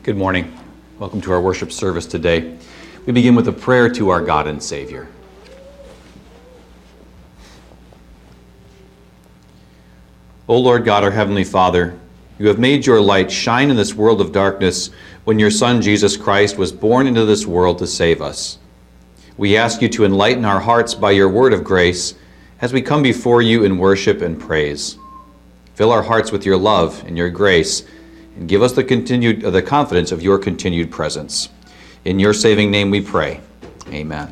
Good morning. Welcome to our worship service today. We begin with a prayer to our God and Savior. O Lord God, our Heavenly Father, you have made your light shine in this world of darkness when your Son Jesus Christ was born into this world to save us. We ask you to enlighten our hearts by your word of grace as we come before you in worship and praise. Fill our hearts with your love and your grace, and give us the confidence of your continued presence. In your saving name we pray. Amen.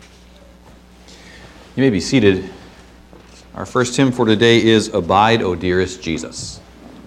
You may be seated. Our first hymn for today is Abide, O Dearest Jesus.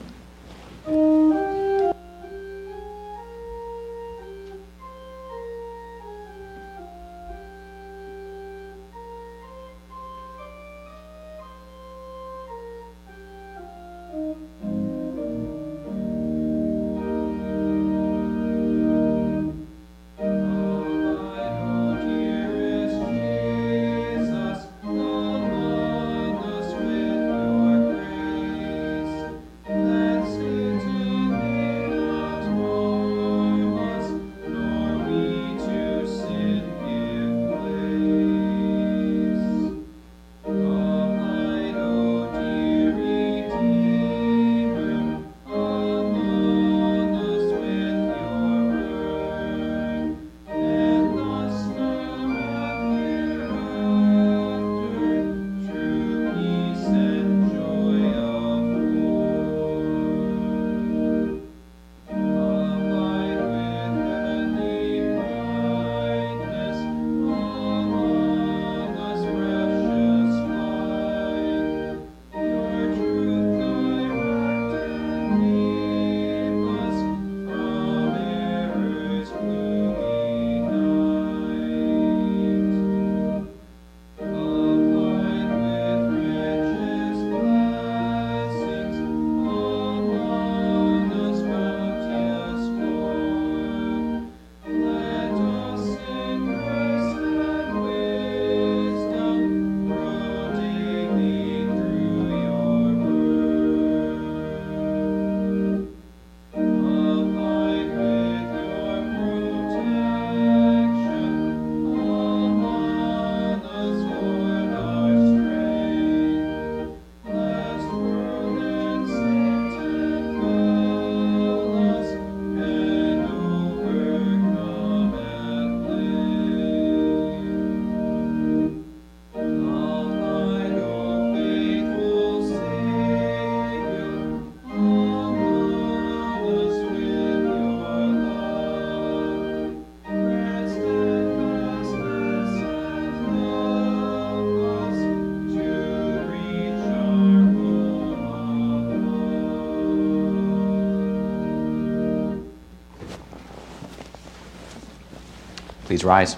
Please rise.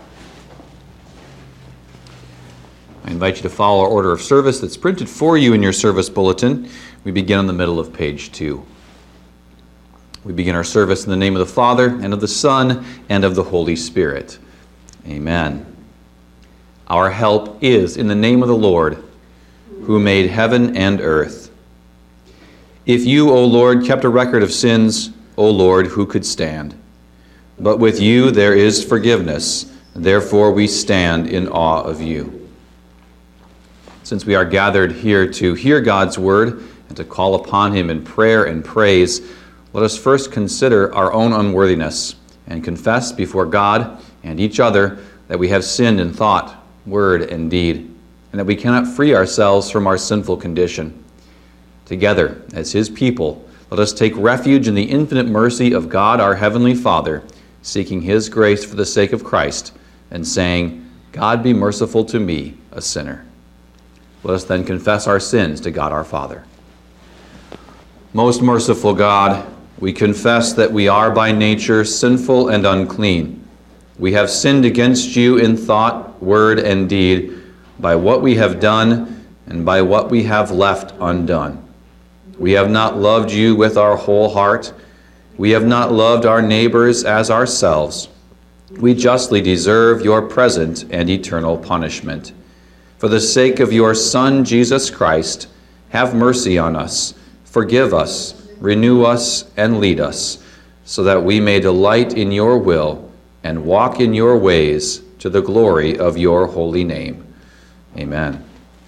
I invite you to follow our order of service that's printed for you in your service bulletin. We begin on the middle of page 2. We begin our service in the name of the Father, and of the Son, and of the Holy Spirit. Amen. Our help is in the name of the Lord, who made heaven and earth. If you, O Lord, kept a record of sins, O Lord, who could stand? But with you there is forgiveness, therefore we stand in awe of you. Since we are gathered here to hear God's word and to call upon him in prayer and praise, let us first consider our own unworthiness and confess before God and each other that we have sinned in thought, word, and deed, and that we cannot free ourselves from our sinful condition. Together, as his people, let us take refuge in the infinite mercy of God our Heavenly Father, seeking his grace for the sake of Christ, and saying, God be merciful to me, a sinner. Let us then confess our sins to God our Father. Most merciful God, we confess that we are by nature sinful and unclean. We have sinned against you in thought, word, and deed, by what we have done and by what we have left undone. We have not loved you with our whole heart. We have not loved our neighbors as ourselves. We justly deserve your present and eternal punishment. For the sake of your Son, Jesus Christ, have mercy on us, forgive us, renew us, and lead us, so that we may delight in your will and walk in your ways to the glory of your holy name. Amen.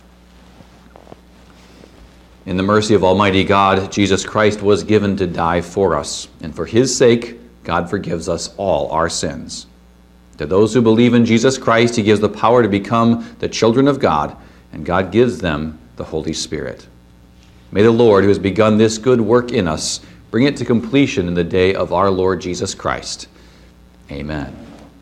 In the mercy of Almighty God, Jesus Christ was given to die for us, and for his sake, God forgives us all our sins. To those who believe in Jesus Christ, he gives the power to become the children of God, and God gives them the Holy Spirit. May the Lord, who has begun this good work in us, bring it to completion in the day of our Lord Jesus Christ. Amen.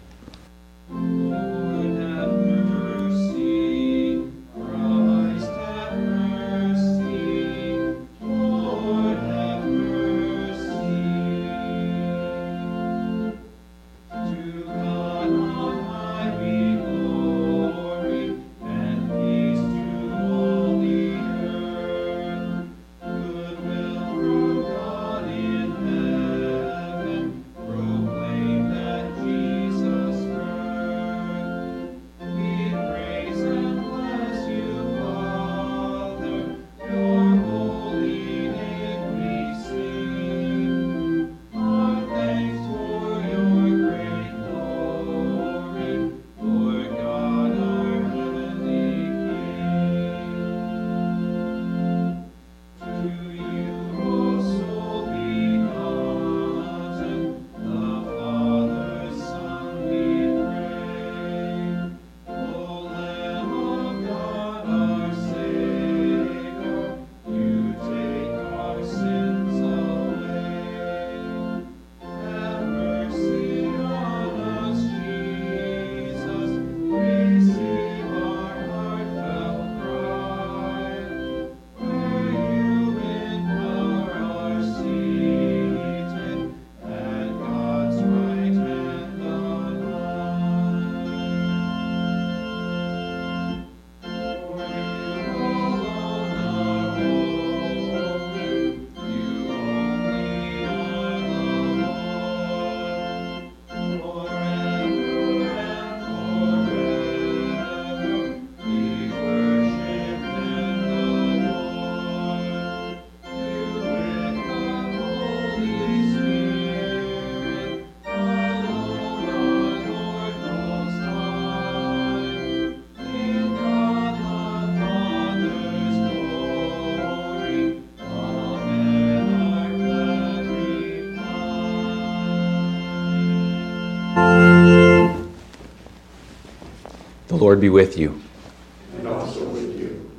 The Lord be with you. And also with you.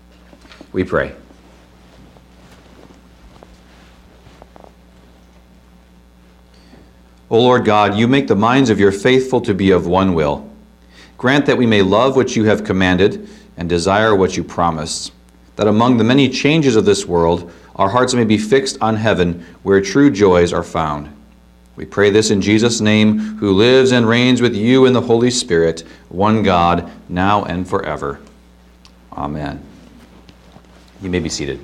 We pray. O Lord God, you make the minds of your faithful to be of one will. Grant that we may love what you have commanded and desire what you promised, that among the many changes of this world, our hearts may be fixed on heaven, where true joys are found. We pray this in Jesus' name, who lives and reigns with you in the Holy Spirit, one God, now and forever. Amen. You may be seated.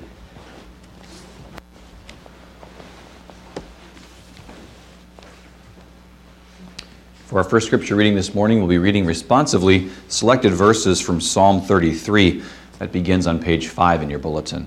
For our first scripture reading this morning, we'll be reading responsively selected verses from Psalm 33 that begins on page 5 in your bulletin.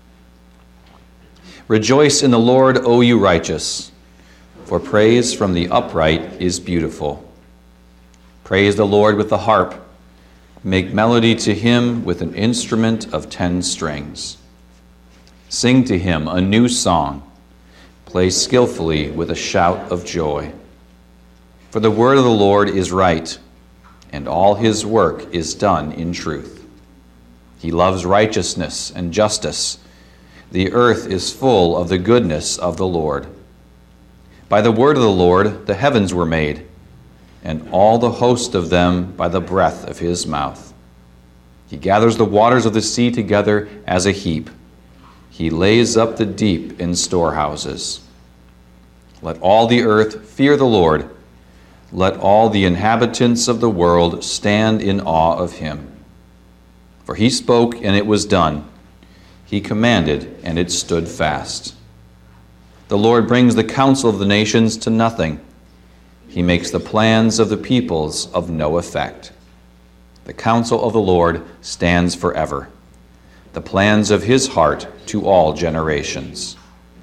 Rejoice in the Lord, O you righteous, for praise from the upright is beautiful. Praise the Lord with the harp. Make melody to him with an instrument of 10 strings. Sing to him a new song. Play skillfully with a shout of joy. For the word of the Lord is right, and all his work is done in truth. He loves righteousness and justice. The earth is full of the goodness of the Lord. By the word of the Lord the heavens were made, and all the host of them by the breath of his mouth. He gathers the waters of the sea together as a heap. He lays up the deep in storehouses. Let all the earth fear the Lord. Let all the inhabitants of the world stand in awe of him. For he spoke, and it was done. He commanded, and it stood fast. The Lord brings the counsel of the nations to nothing. He makes the plans of the peoples of no effect. The counsel of the Lord stands forever, the plans of his heart to all generations.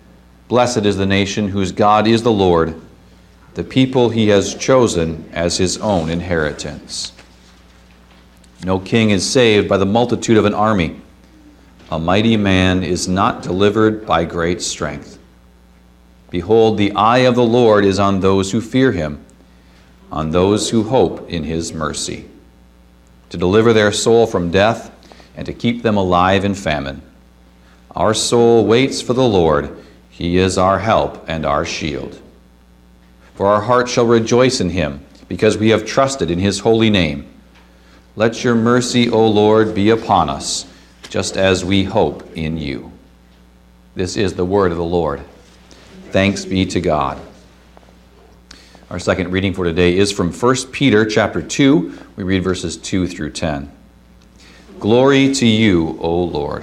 Blessed is the nation whose God is the Lord, the people he has chosen as his own inheritance. No king is saved by the multitude of an army. A mighty man is not delivered by great strength. Behold, the eye of the Lord is on those who fear him, on those who hope in his mercy, to deliver their soul from death and to keep them alive in famine. Our soul waits for the Lord. He is our help and our shield. For our heart shall rejoice in him, because we have trusted in his holy name. Let your mercy, O Lord, be upon us, just as we hope in you. This is the word of the Lord. Thanks be to God. Our second reading for today is from 1 Peter chapter 2. We read verses 2 through 10. Glory to you, O Lord.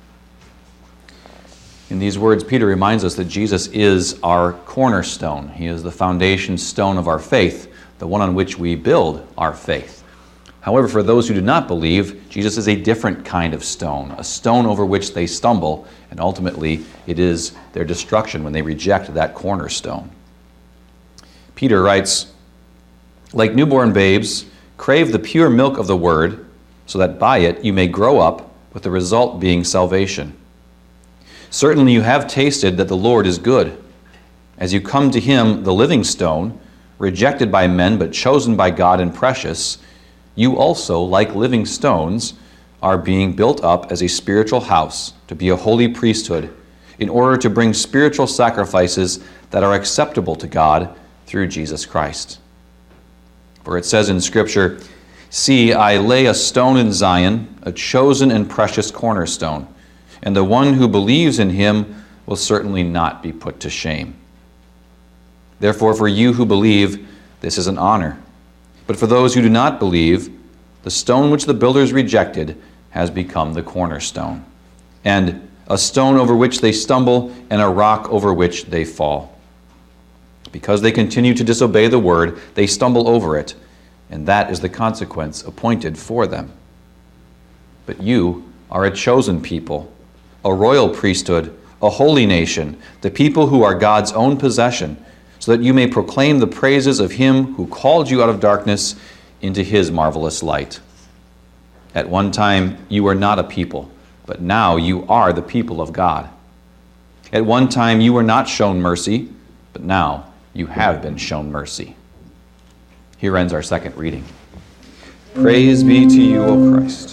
In these words, Peter reminds us that Jesus is our cornerstone. He is the foundation stone of our faith, the one on which we build our faith. However, for those who do not believe, Jesus is a different kind of stone, a stone over which they stumble, and ultimately it is their destruction when they reject that cornerstone. Peter writes, like newborn babes, crave the pure milk of the word, so that by it you may grow up, with the result being salvation. Certainly you have tasted that the Lord is good. As you come to him, the living stone, rejected by men but chosen by God and precious, you also, like living stones, are being built up as a spiritual house to be a holy priesthood, in order to bring spiritual sacrifices that are acceptable to God through Jesus Christ. For it says in Scripture, "See, I lay a stone in Zion, a chosen and precious cornerstone, and the one who believes in him will certainly not be put to shame." Therefore, for you who believe, this is an honor. But for those who do not believe, the stone which the builders rejected has become the cornerstone, and a stone over which they stumble, and a rock over which they fall. Because they continue to disobey the word, they stumble over it, and that is the consequence appointed for them. But you are a chosen people, a royal priesthood, a holy nation, the people who are God's own possession, so that you may proclaim the praises of him who called you out of darkness into his marvelous light. At one time you were not a people, but now you are the people of God. At one time you were not shown mercy, but now you have been shown mercy. Here ends our second reading. Praise be to you, O Christ.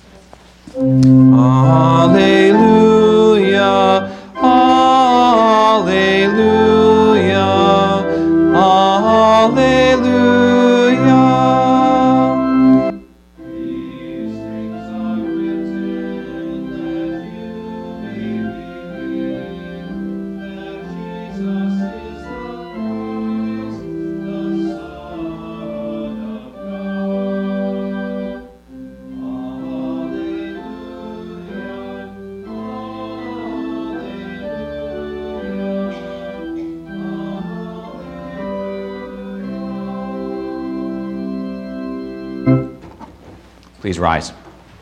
Alleluia, alleluia, alleluia. These things are written that you may believe that Jesus is the Christ, the Son of God. Please rise.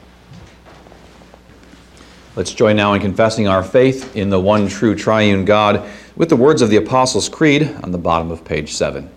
Let's join now in confessing our faith in the one true triune God with the words of the Apostles' Creed on the bottom of page 7.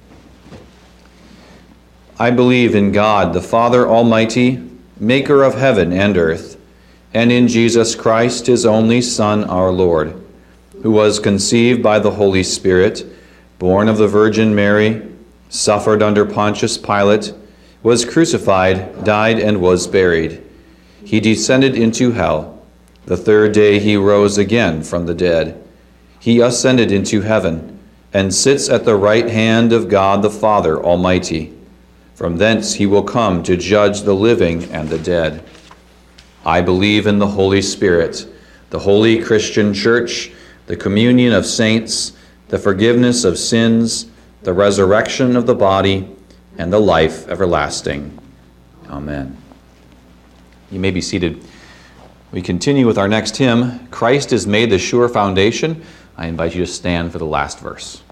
I believe in God, the Father Almighty, maker of heaven and earth, and in Jesus Christ, his only Son, our Lord, who was conceived by the Holy Spirit, born of the Virgin Mary, suffered under Pontius Pilate, was crucified, died, and was buried. He descended into hell. The third day he rose again from the dead. He ascended into heaven, and sits at the right hand of God the Father Almighty. From thence he will come to judge the living and the dead. I believe in the Holy Spirit, the holy Christian Church, the communion of saints, the forgiveness of sins, the resurrection of the body, and the life everlasting. Amen. You may be seated. We continue with our next hymn, Christ is Made the Sure Foundation. I invite you to stand for the last verse.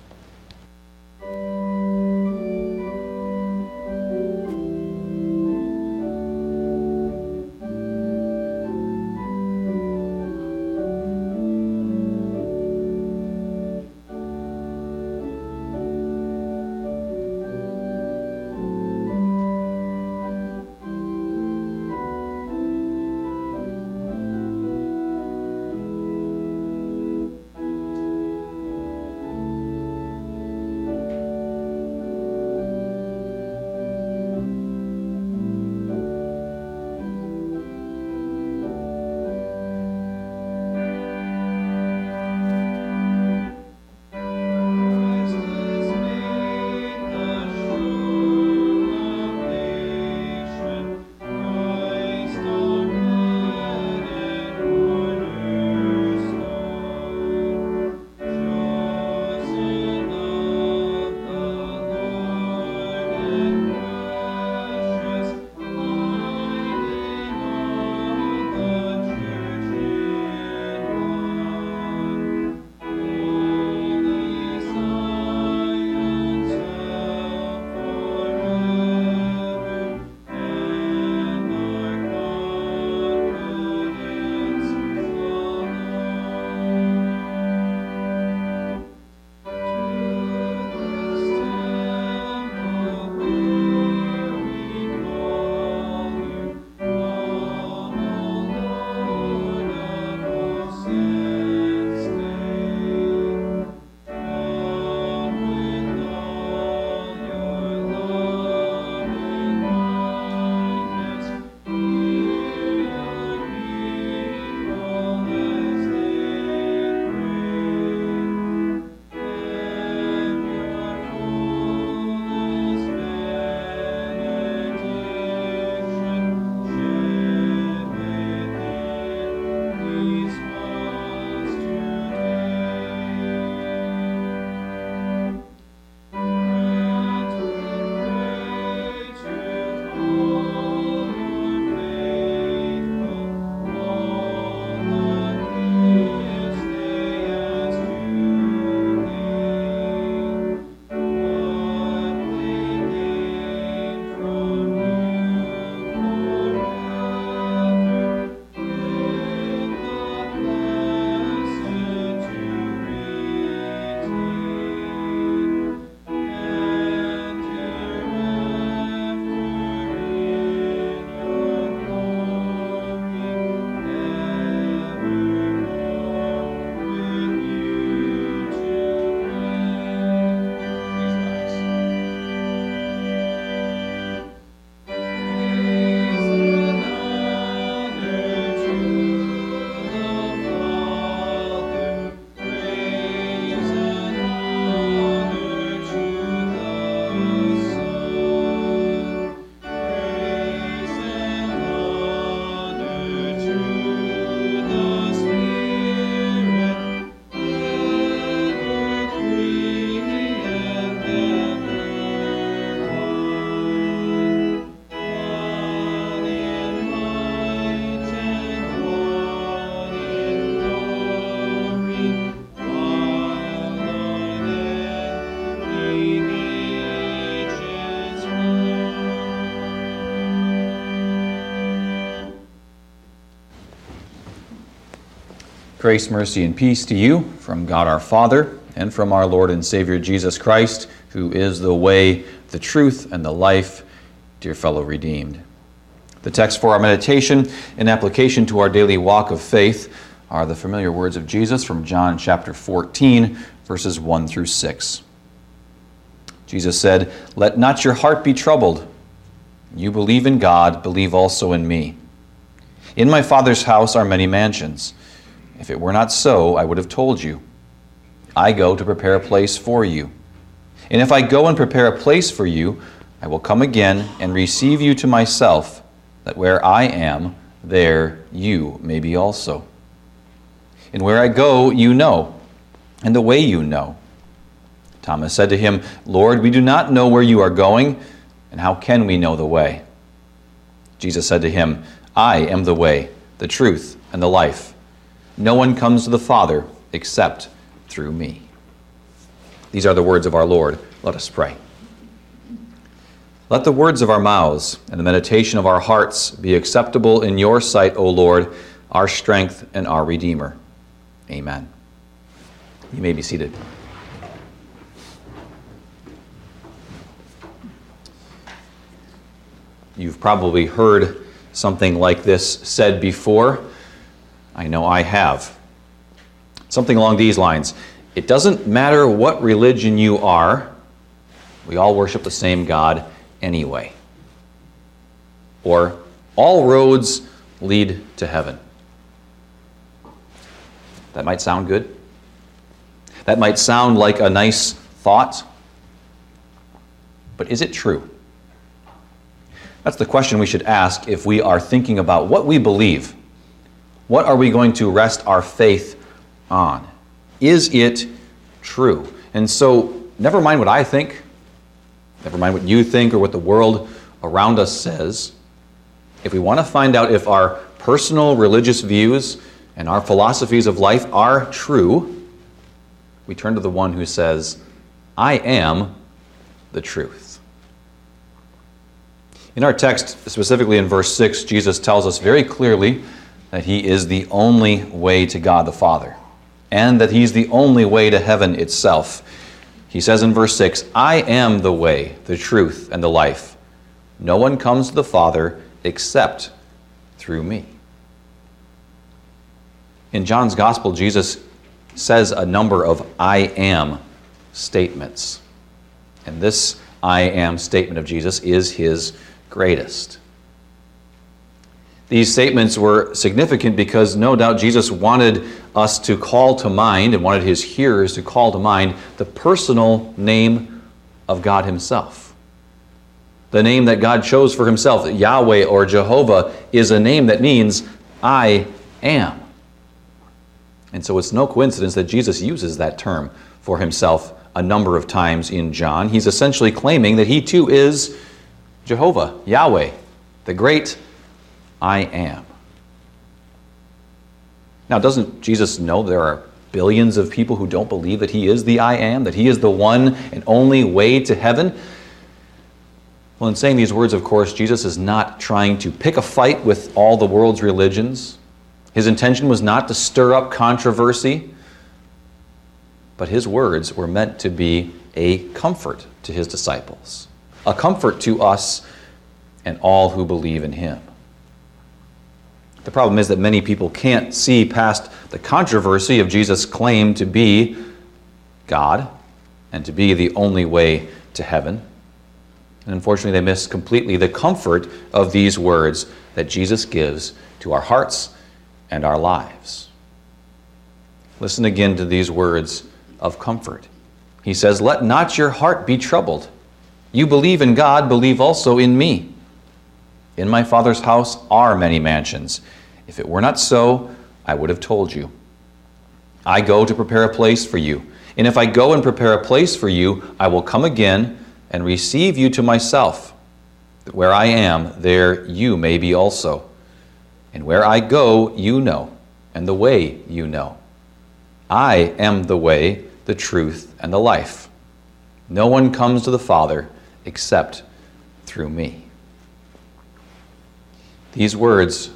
Grace, mercy, and peace to you from God our Father and from our Lord and Savior Jesus Christ, who is the way, the truth, and the life, dear fellow redeemed. The text for our meditation in application to our daily walk of faith are the familiar words of Jesus from John chapter 14, verses 1 through 6. Jesus said, "Let not your heart be troubled. You believe in God, believe also in me. In my Father's house are many mansions. If it were not so, I would have told you. I go to prepare a place for you. And if I go and prepare a place for you, I will come again and receive you to myself, that where I am, there you may be also. And where I go, you know, and the way you know." Thomas said to him, "Lord, we do not know where you are going, and how can we know the way?" Jesus said to him, "I am the way, the truth, and the life. No one comes to the Father except through me." These are the words of our Lord. Let us pray. Let the words of our mouths and the meditation of our hearts be acceptable in your sight, O Lord, our strength and our Redeemer. Amen. You may be seated. You've probably heard something like this said before. I know I have. Something along these lines. It doesn't matter what religion you are, we all worship the same God anyway. Or, all roads lead to heaven. That might sound good. That might sound like a nice thought. But is it true? That's the question we should ask if we are thinking about what we believe. What are we going to rest our faith on? Is it true? And so, never mind what I think, never mind what you think or what the world around us says. If we want to find out if our personal religious views and our philosophies of life are true, we turn to the one who says, "I am the truth." In our text, specifically in verse 6, Jesus tells us very clearly that he is the only way to God the Father, and that he's the only way to heaven itself. He says in verse 6, "I am the way, the truth, and the life. No one comes to the Father except through me." In John's Gospel, Jesus says a number of "I am" statements. And this "I am" statement of Jesus is his greatest. These statements were significant because no doubt Jesus wanted us to call to mind and wanted his hearers to call to mind the personal name of God himself. The name that God chose for himself, Yahweh or Jehovah, is a name that means "I am." And so it's no coincidence that Jesus uses that term for himself a number of times in John. He's essentially claiming that he too is Jehovah, Yahweh, the great I am. Now, doesn't Jesus know there are billions of people who don't believe that he is the I am, that he is the one and only way to heaven? Well, in saying these words, of course, Jesus is not trying to pick a fight with all the world's religions. His intention was not to stir up controversy, but his words were meant to be a comfort to his disciples, a comfort to us and all who believe in him. The problem is that many people can't see past the controversy of Jesus' claim to be God and to be the only way to heaven. And unfortunately, they miss completely the comfort of these words that Jesus gives to our hearts and our lives. Listen again to these words of comfort. He says, "Let not your heart be troubled. You believe in God, believe also in me. In my Father's house are many mansions. If it were not so, I would have told you. I go to prepare a place for you. And if I go and prepare a place for you, I will come again and receive you to myself, that where I am, there you may be also. And where I go, you know, and the way you know. I am the way, the truth, and the life. No one comes to the Father except through me." These words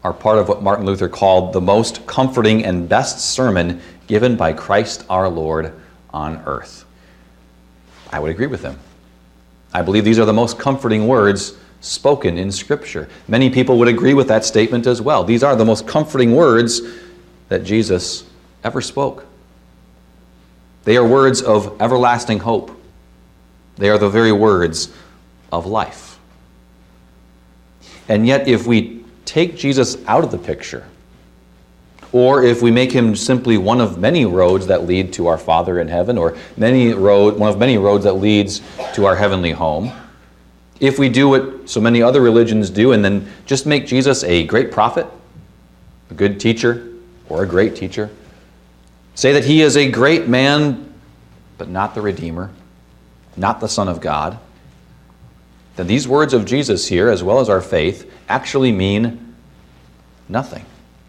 are part of what Martin Luther called the most comforting and best sermon given by Christ our Lord on earth. I would agree with him. I believe these are the most comforting words spoken in Scripture. Many people would agree with that statement as well. These are the most comforting words that Jesus ever spoke. They are words of everlasting hope. They are the very words of life. And yet, if we take Jesus out of the picture, or if we make him simply one of many roads that lead to our Father in heaven, or one of many roads that leads to our heavenly home, if we do what so many other religions do and then just make Jesus a great prophet, a good teacher, or a great teacher, say that he is a great man, but not the Redeemer, not the Son of God, then these words of Jesus here, as well as our faith, actually mean nothing.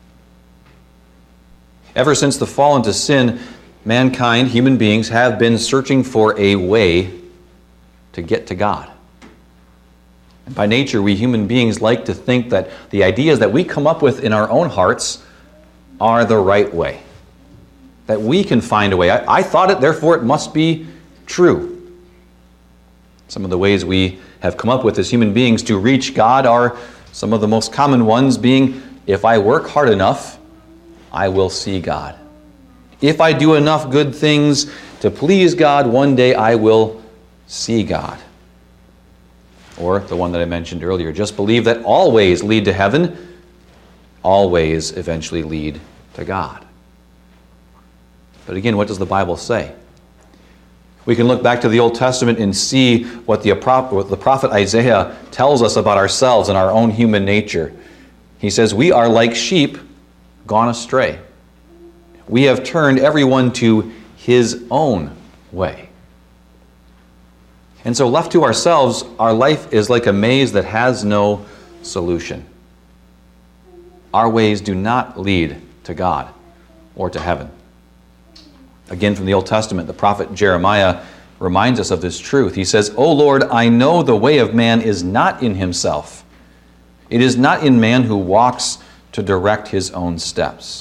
Ever since the fall into sin, mankind, human beings, have been searching for a way to get to God. And by nature, we human beings like to think that the ideas that we come up with in our own hearts are the right way. That we can find a way. I thought it, therefore it must be true. Some of the ways we have come up with as human beings to reach God are some of the most common ones being, if I work hard enough, I will see God. If I do enough good things to please God, one day I will see God. Or the one that I mentioned earlier, just believe that all ways lead to heaven, all ways eventually lead to God. But again, what does the Bible say? We can look back to the Old Testament and see what the prophet Isaiah tells us about ourselves and our own human nature. He says, "We are like sheep gone astray. We have turned everyone to his own way." And so left to ourselves, our life is like a maze that has no solution. Our ways do not lead to God or to heaven. Again, from the Old Testament, the prophet Jeremiah reminds us of this truth. He says, "O Lord, I know the way of man is not in himself. It is not in man who walks to direct his own steps."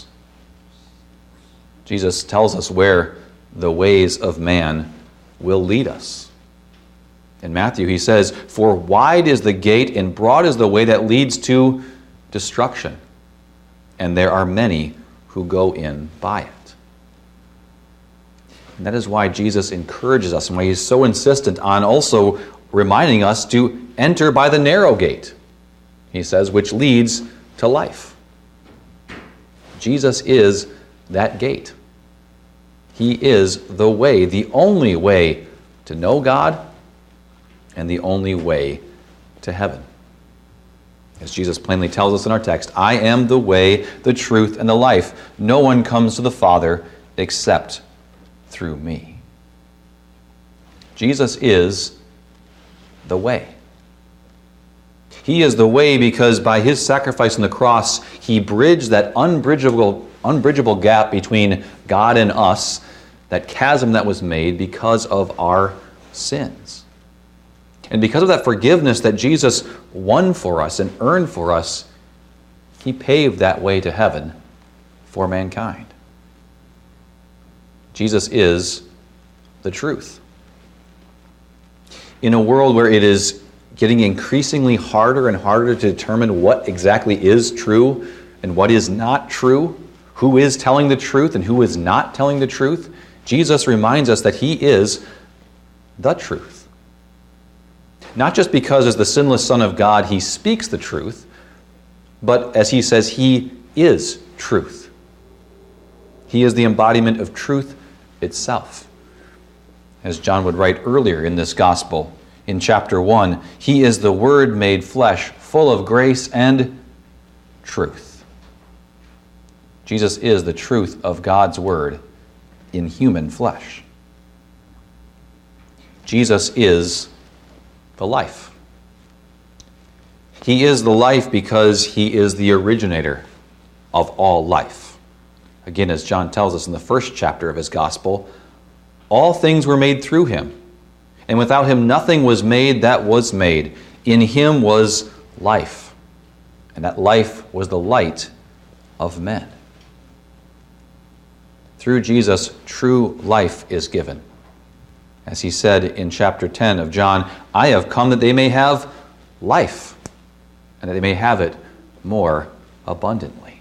Jesus tells us where the ways of man will lead us. In Matthew, he says, "For wide is the gate and broad is the way that leads to destruction, and there are many who go in by it." And that is why Jesus encourages us and why he's so insistent on also reminding us to enter by the narrow gate, he says, which leads to life. Jesus is that gate. He is the way, the only way to know God and the only way to heaven. As Jesus plainly tells us in our text, "I am the way, the truth, and the life. No one comes to the Father except through me." Jesus is the way. He is the way because by his sacrifice on the cross, he bridged that unbridgeable gap between God and us, that chasm that was made because of our sins. And because of that forgiveness that Jesus won for us and earned for us, he paved that way to heaven for mankind. Jesus is the truth. In a world where it is getting increasingly harder and harder to determine what exactly is true and what is not true, who is telling the truth and who is not telling the truth, Jesus reminds us that he is the truth. Not just because as the sinless Son of God he speaks the truth, but as he says, he is truth. He is the embodiment of truth itself. As John would write earlier in this gospel, in chapter 1, he is the Word made flesh, full of grace and truth. Jesus is the truth of God's Word in human flesh. Jesus is the life. He is the life because he is the originator of all life. Again, as John tells us in the first chapter of his gospel, all things were made through him, and without him nothing was made that was made. In him was life, and that life was the light of men. Through Jesus, true life is given. As he said in chapter 10 of John, I have come that they may have life, and that they may have it more abundantly.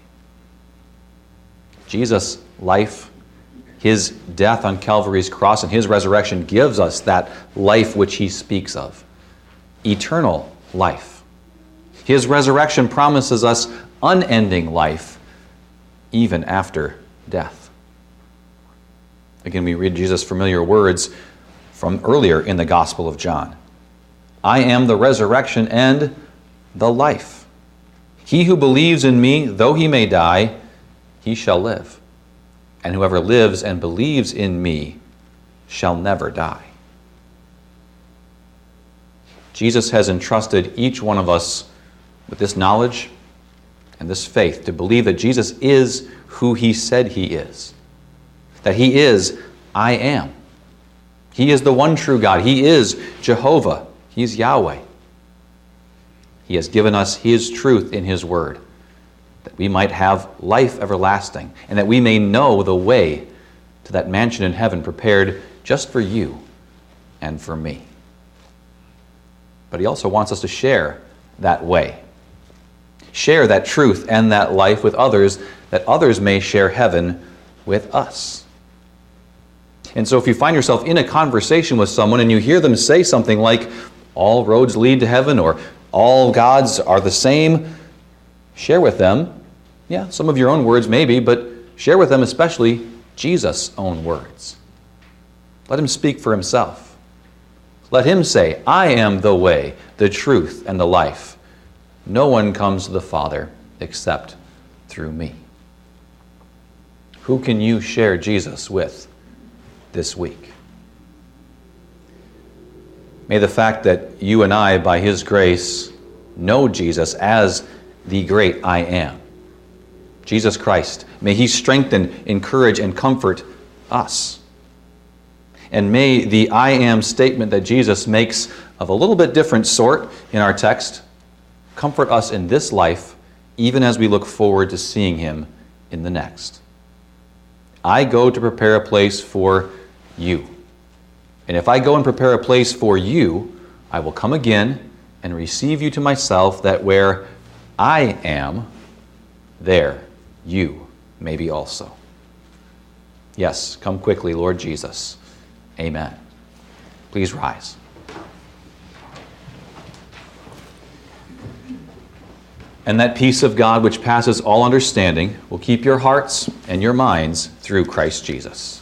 Jesus' life, his death on Calvary's cross, and his resurrection gives us that life which he speaks of, eternal life. His resurrection promises us unending life even after death. Again, we read Jesus' familiar words from earlier in the Gospel of John. I am the resurrection and the life. He who believes in me, though he may die, he shall live. And whoever lives and believes in me shall never die. Jesus has entrusted each one of us with this knowledge and this faith to believe that Jesus is who he said he is. That he is, I am. He is the one true God. He is Jehovah. He is Yahweh. He has given us his truth in his word, that we might have life everlasting, and that we may know the way to that mansion in heaven prepared just for you and for me. But he also wants us to share that way. Share that truth and that life with others, that others may share heaven with us. And so if you find yourself in a conversation with someone and you hear them say something like, all roads lead to heaven, or all gods are the same, share with them, some of your own words maybe, but share with them especially Jesus' own words. Let him speak for himself. Let him say, I am the way, the truth, and the life. No one comes to the Father except through me. Who can you share Jesus with this week? May the fact that you and I, by his grace, know Jesus as the great I am, Jesus Christ, may he strengthen, encourage, and comfort us. And may the I am statement that Jesus makes of a little bit different sort in our text comfort us in this life, even as we look forward to seeing him in the next. I go to prepare a place for you. And if I go and prepare a place for you, I will come again and receive you to myself, that where I am, there you may be also. Yes, come quickly, Lord Jesus. Amen. Please rise. And that peace of God which passes all understanding will keep your hearts and your minds through Christ Jesus.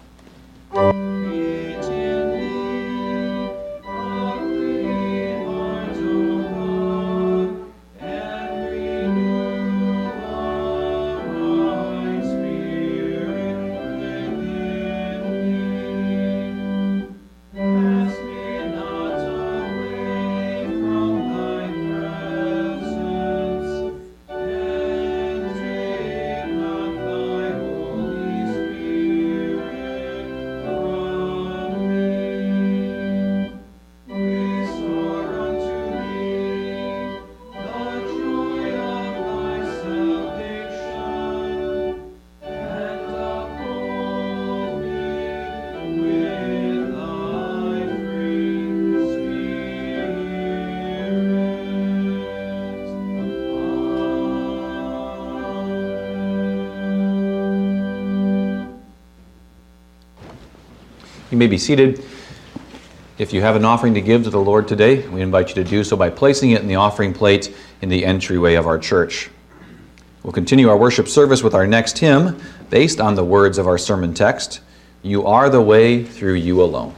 You may be seated. If you have an offering to give to the Lord today, we invite you to do so by placing it in the offering plate in the entryway of our church. We'll continue our worship service with our next hymn, based on the words of our sermon text, You are the way, through you alone.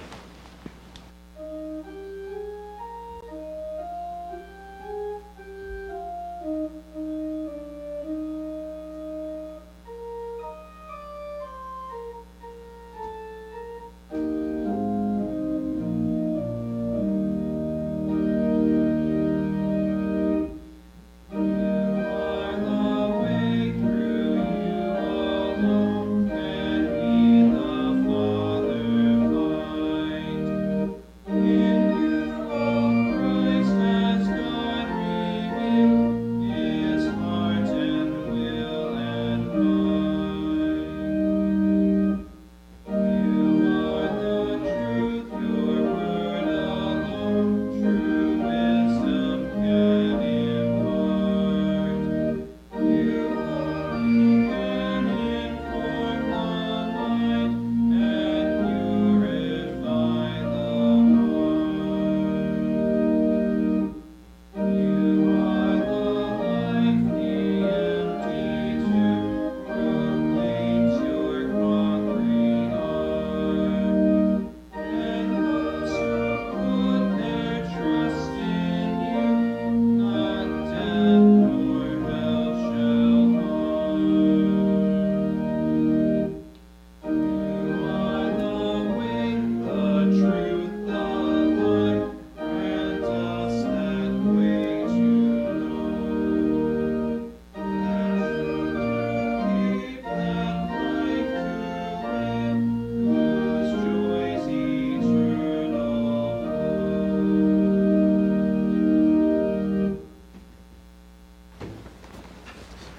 Alone can be the Father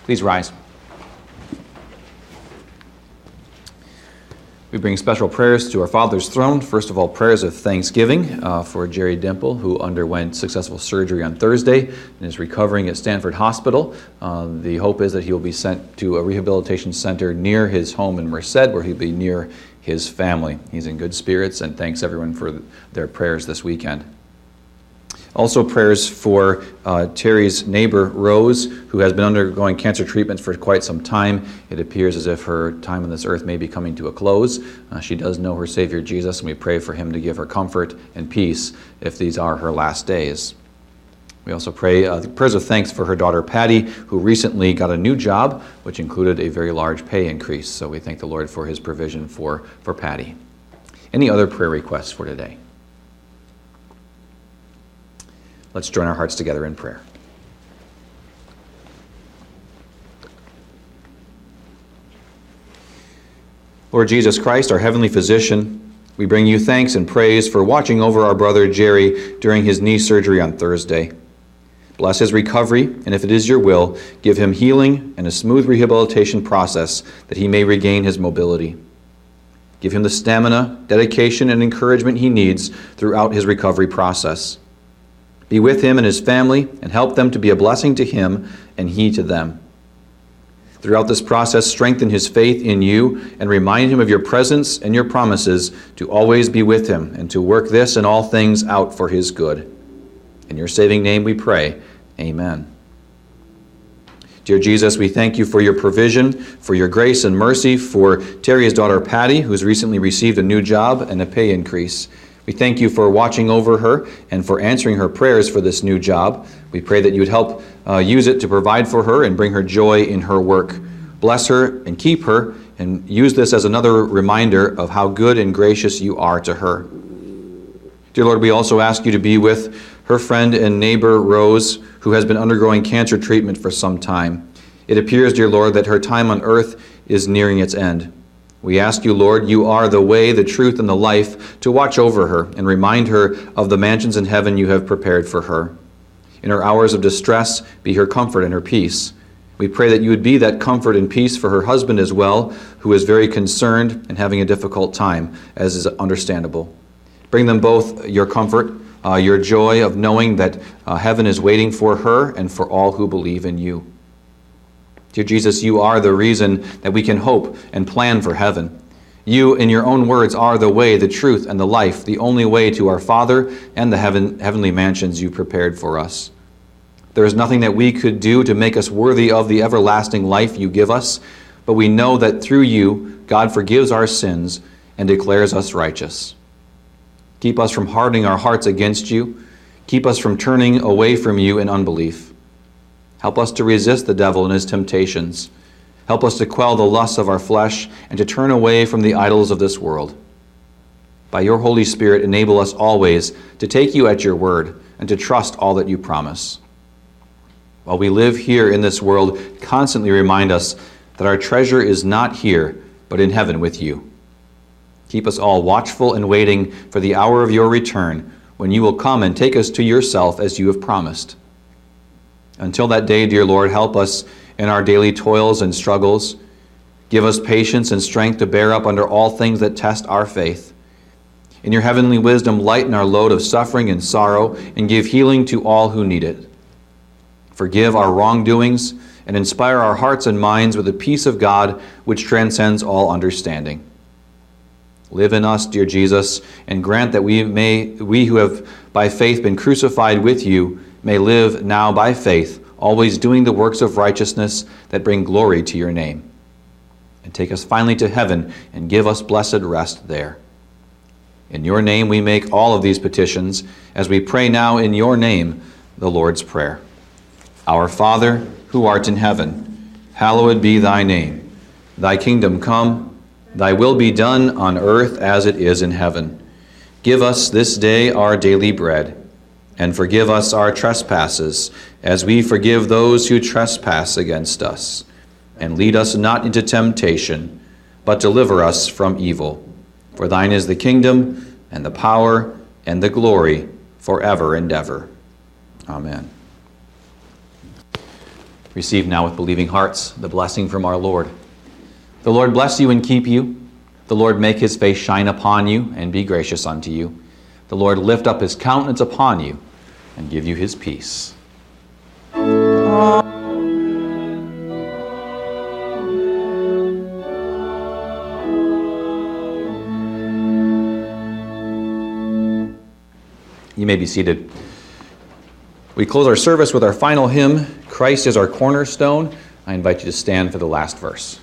Please rise. We bring special prayers to our Father's throne. First of all, prayers of thanksgiving for Jerry Dimple, who underwent successful surgery on Thursday and is recovering at Stanford Hospital. The hope is that he will be sent to a rehabilitation center near his home in Merced, where he'll be near his family. He's in good spirits, and thanks everyone for their prayers this weekend. Also prayers for Terry's neighbor, Rose, who has been undergoing cancer treatment for quite some time. It appears as if her time on this earth may be coming to a close. She does know her Savior Jesus, and we pray for him to give her comfort and peace if these are her last days. We also pray prayers of thanks for her daughter, Patty, who recently got a new job, which included a very large pay increase. So we thank the Lord for his provision for Patty. Any other prayer requests for today? Let's join our hearts together in prayer. Lord Jesus Christ, our heavenly physician, we bring you thanks and praise for watching over our brother Jerry during his knee surgery on Thursday. Bless his recovery, and if it is your will, give him healing and a smooth rehabilitation process that he may regain his mobility. Give him the stamina, dedication, and encouragement he needs throughout his recovery process. Be with him and his family and help them to be a blessing to him and he to them. Throughout this process, strengthen his faith in you and remind him of your presence and your promises to always be with him and to work this and all things out for his good. In your saving name we pray. Amen. Dear Jesus, we thank you for your provision, for your grace and mercy for Terry's daughter Patty, who's recently received a new job and a pay increase. We thank you for watching over her and for answering her prayers for this new job. We pray that you would help use it to provide for her and bring her joy in her work. Bless her and keep her, and use this as another reminder of how good and gracious you are to her. Dear Lord, we also ask you to be with her friend and neighbor, Rose, who has been undergoing cancer treatment for some time. It appears, dear Lord, that her time on earth is nearing its end. We ask you, Lord, you are the way, the truth, and the life, to watch over her and remind her of the mansions in heaven you have prepared for her. In her hours of distress, be her comfort and her peace. We pray that you would be that comfort and peace for her husband as well, who is very concerned and having a difficult time, as is understandable. Bring them both your comfort, your joy of knowing that heaven is waiting for her and for all who believe in you. Dear Jesus, you are the reason that we can hope and plan for heaven. You, in your own words, are the way, the truth, and the life, the only way to our Father and the heavenly mansions you prepared for us. There is nothing that we could do to make us worthy of the everlasting life you give us, but we know that through you, God forgives our sins and declares us righteous. Keep us from hardening our hearts against you. Keep us from turning away from you in unbelief. Help us to resist the devil and his temptations. Help us to quell the lusts of our flesh and to turn away from the idols of this world. By your Holy Spirit, enable us always to take you at your word and to trust all that you promise. While we live here in this world, constantly remind us that our treasure is not here, but in heaven with you. Keep us all watchful and waiting for the hour of your return, when you will come and take us to yourself as you have promised. Until that day, dear Lord, help us in our daily toils and struggles. Give us patience and strength to bear up under all things that test our faith. In your heavenly wisdom, lighten our load of suffering and sorrow and give healing to all who need it. Forgive our wrongdoings and inspire our hearts and minds with the peace of God which transcends all understanding. Live in us, dear Jesus, and grant that we who have by faith been crucified with you may live now by faith, always doing the works of righteousness that bring glory to your name. And take us finally to heaven and give us blessed rest there. In your name we make all of these petitions as we pray now in your name the Lord's Prayer. Our Father, who art in heaven, hallowed be thy name. Thy kingdom come, thy will be done on earth as it is in heaven. Give us this day our daily bread, and forgive us our trespasses, as we forgive those who trespass against us. And lead us not into temptation, but deliver us from evil. For thine is the kingdom, and the power, and the glory, forever and ever. Amen. Receive now with believing hearts the blessing from our Lord. The Lord bless you and keep you. The Lord make his face shine upon you and be gracious unto you. The Lord lift up his countenance upon you and give you his peace. You may be seated. We close our service with our final hymn, Christ is our cornerstone. I invite you to stand for the last verse.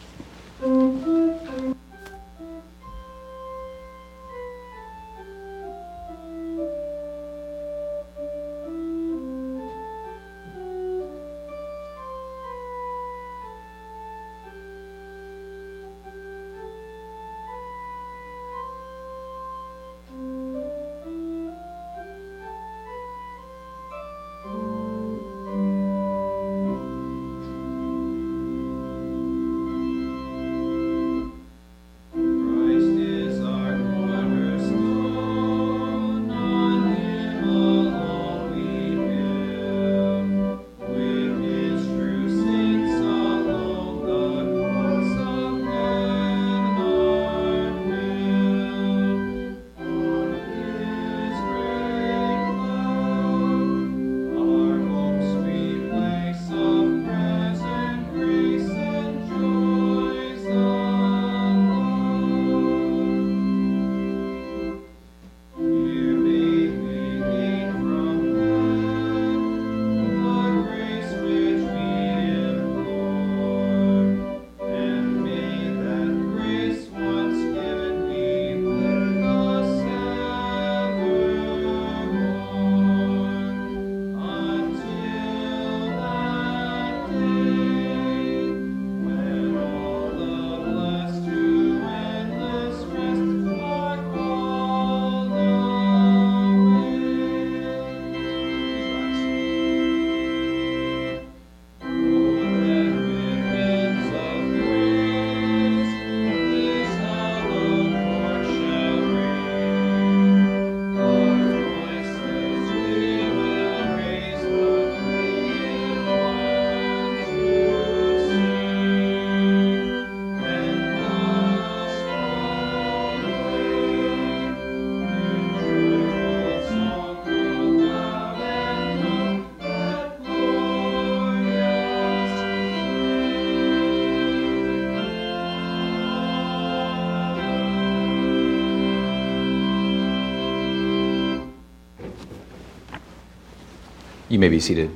You may be seated.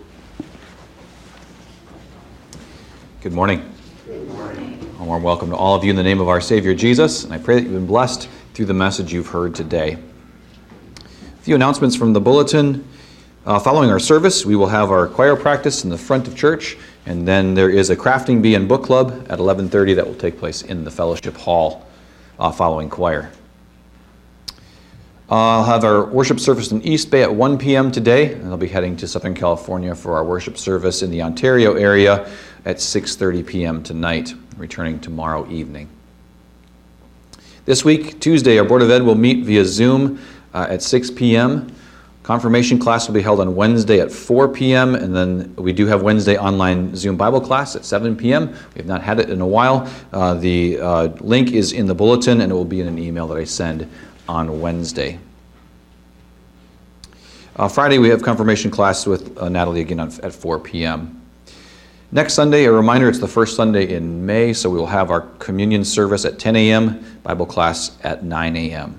Good morning. Good morning. A warm welcome to all of you in the name of our Savior Jesus, and I pray that you've been blessed through the message you've heard today. A few announcements from the bulletin. Following our service, we will have our choir practice in the front of church, and then there is a crafting bee and book club at 11:30 that will take place in the fellowship hall following choir. I'll have our worship service in East Bay at 1 p.m. today, and I'll be heading to Southern California for our worship service in the Ontario area at 6:30 p.m. tonight, returning tomorrow evening. This week, Tuesday, our Board of Ed will meet via Zoom at 6 p.m. Confirmation class will be held on Wednesday at 4 p.m., and then we do have Wednesday online Zoom Bible class at 7 p.m. We have not had it in a while. The link is in the bulletin, and it will be in an email that I send on Wednesday. Friday, we have confirmation class with Natalie again at 4 p.m. Next Sunday, a reminder, it's the first Sunday in May, so we will have our communion service at 10 a.m., Bible class at 9 a.m.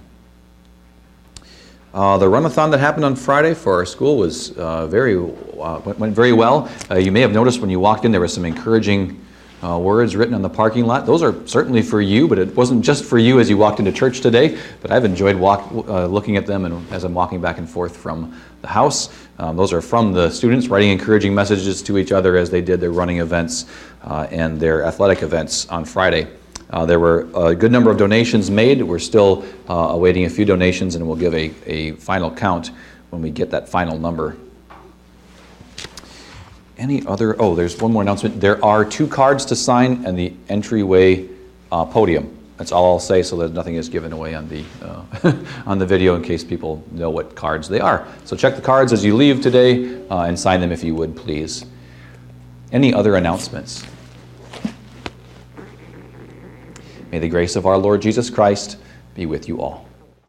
The run-a-thon that happened on Friday for our school was went very well. You may have noticed when you walked in there was some encouraging words written on the parking lot. Those are certainly for you, but it wasn't just for you as you walked into church today. But I've enjoyed looking at them and as I'm walking back and forth from the house. Those are from the students writing encouraging messages to each other as they did their running events and their athletic events on Friday. There were a good number of donations made. We're still awaiting a few donations, and we'll give a final count when we get that final number. Any other? Oh, there's one more announcement. There are 2 cards to sign and the entryway podium. That's all I'll say, so that nothing is given away on the on the video in case people know what cards they are. So check the cards as you leave today and sign them if you would, please. Any other announcements? May the grace of our Lord Jesus Christ be with you all.